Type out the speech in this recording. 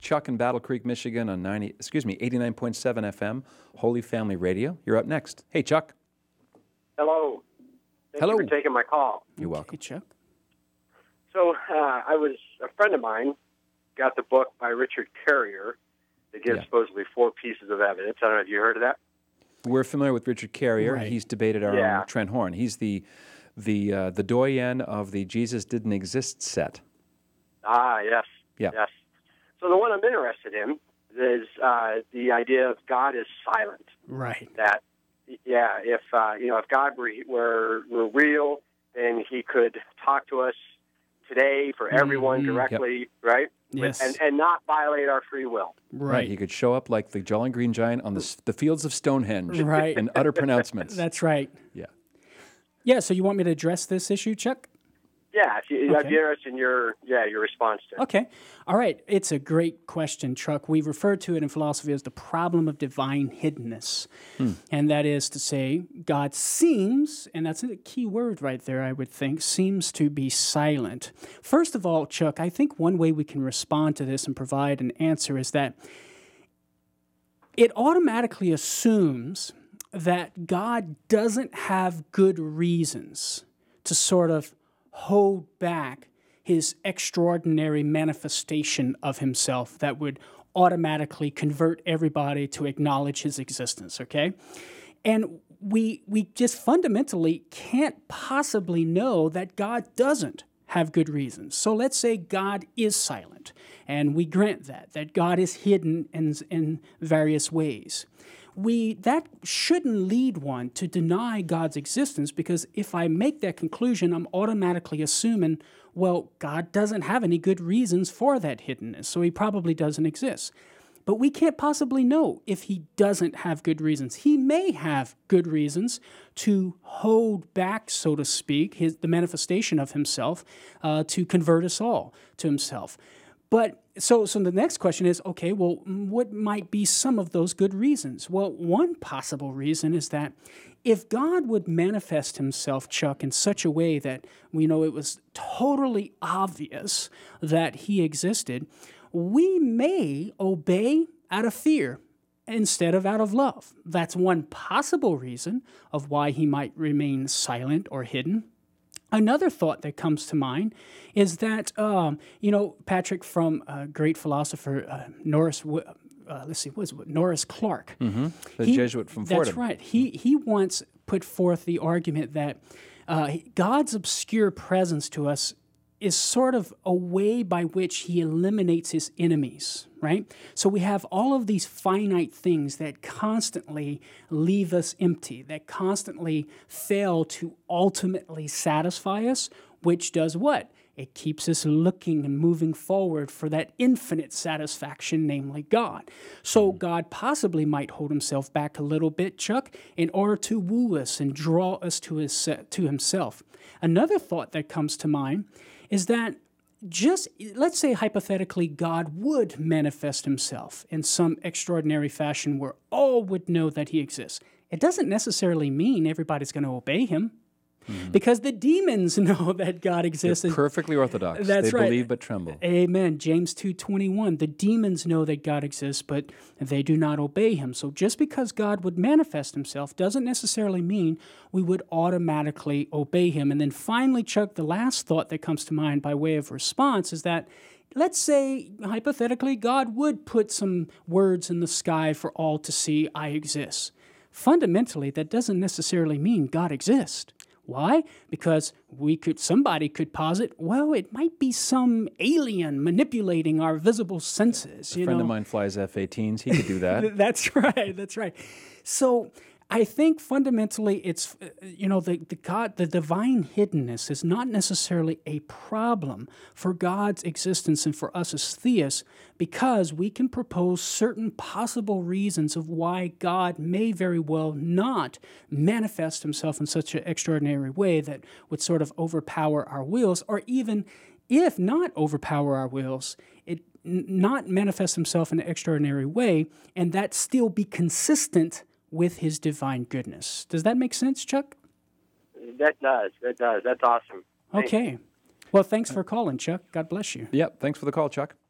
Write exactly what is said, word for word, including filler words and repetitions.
Chuck in Battle Creek, Michigan on ninety, excuse me, eighty-nine point seven F M, Holy Family Radio. You're up next. Hey, Chuck. Hello. Thank Hello. you for taking my call. You're Okay, welcome. Chuck. So uh, I was, a friend of mine got the book by Richard Carrier that gives Yeah. supposedly four pieces of evidence. I don't know if you heard of that. We're familiar with Richard Carrier. Right. He's debated our Yeah. own Trent Horn. He's the the uh, the doyen of the Jesus Didn't Exist set. Ah, yes. Yeah. Yes. So the one I'm interested in is uh, the idea of God is silent. Right. That, yeah, if uh, you know, if God were, were were real, then He could talk to us today for everyone Mhm. directly, right? Yes. And and not violate our free will. Right. He could show up like the Jolly Green Giant on the, s- the fields of Stonehenge Right. and utter pronouncements. That's right. Yeah. Yeah, so you want me to address this issue, Chuck? Yeah, if you, I'd Okay. be interested in your yeah your response to it. Okay. All right. It's a great question, Chuck. We refer to it in philosophy as the problem of divine hiddenness. And that is to say, God seems, and that's a key word right there, I would think, seems to be silent. First of all, Chuck, I think one way we can respond to this and provide an answer is that it automatically assumes that God doesn't have good reasons to sort of hold back his extraordinary manifestation of himself that would automatically convert everybody to acknowledge his existence, okay? And we we just fundamentally can't possibly know that God doesn't have good reasons. So let's say God is silent, and we grant that, that God is hidden in, in various ways. We that shouldn't lead one to deny God's existence, because if I make that conclusion, I'm automatically assuming, well, God doesn't have any good reasons for that hiddenness, so he probably doesn't exist. But we can't possibly know if he doesn't have good reasons. He may have good reasons to hold back, so to speak, his, the manifestation of himself uh, to convert us all to himself. But so, so the next question is, okay, well, what might be some of those good reasons? Well, one possible reason is that if God would manifest himself, Chuck, in such a way that, you know, it was totally obvious that he existed, we may obey out of fear instead of out of love. That's one possible reason of why he might remain silent or hidden. Another thought that comes to mind is that, um, you know, Patrick, from a great philosopher, uh, Norris, uh, let's see, what is it, Norris Clark. Mm-hmm. The He- Jesuit from That's Fordham. right. He, he once put forth the argument that uh, God's obscure presence to us is sort of a way by which he eliminates his enemies, right? So we have all of these finite things that constantly leave us empty, that constantly fail to ultimately satisfy us, which does what? It keeps us looking and moving forward for that infinite satisfaction, namely God. So God possibly might hold himself back a little bit, Chuck, in order to woo us and draw us to his to himself. Another thought that comes to mind is that just, let's say hypothetically, God would manifest himself in some extraordinary fashion where all would know that he exists. It doesn't necessarily mean everybody's going to obey him, because the demons know that God exists. They're perfectly orthodox. That's they right. believe but tremble. Amen. James two twenty-one. The demons know that God exists, but they do not obey him. So just because God would manifest himself doesn't necessarily mean we would automatically obey him. And then finally, Chuck, the last thought that comes to mind by way of response is that, let's say, hypothetically, God would put some words in the sky for all to see, I exist. Fundamentally, that doesn't necessarily mean God exists. Why? Because we could, somebody could posit, well, it might be some alien manipulating our visible senses. A you friend know? of mine flies F eighteens. He could do that. That's right. That's right. So I think fundamentally it's, uh, you know, the, the God, the divine hiddenness is not necessarily a problem for God's existence and for us as theists, because we can propose certain possible reasons of why God may very well not manifest himself in such an extraordinary way that would sort of overpower our wills, or even if not overpower our wills, it n- not manifest himself in an extraordinary way, and that still be consistent with his divine goodness. Does that make sense, Chuck? That does. That does. That's awesome. Thanks. Okay. Well, thanks for calling, Chuck. God bless you. Yep. Thanks for the call, Chuck.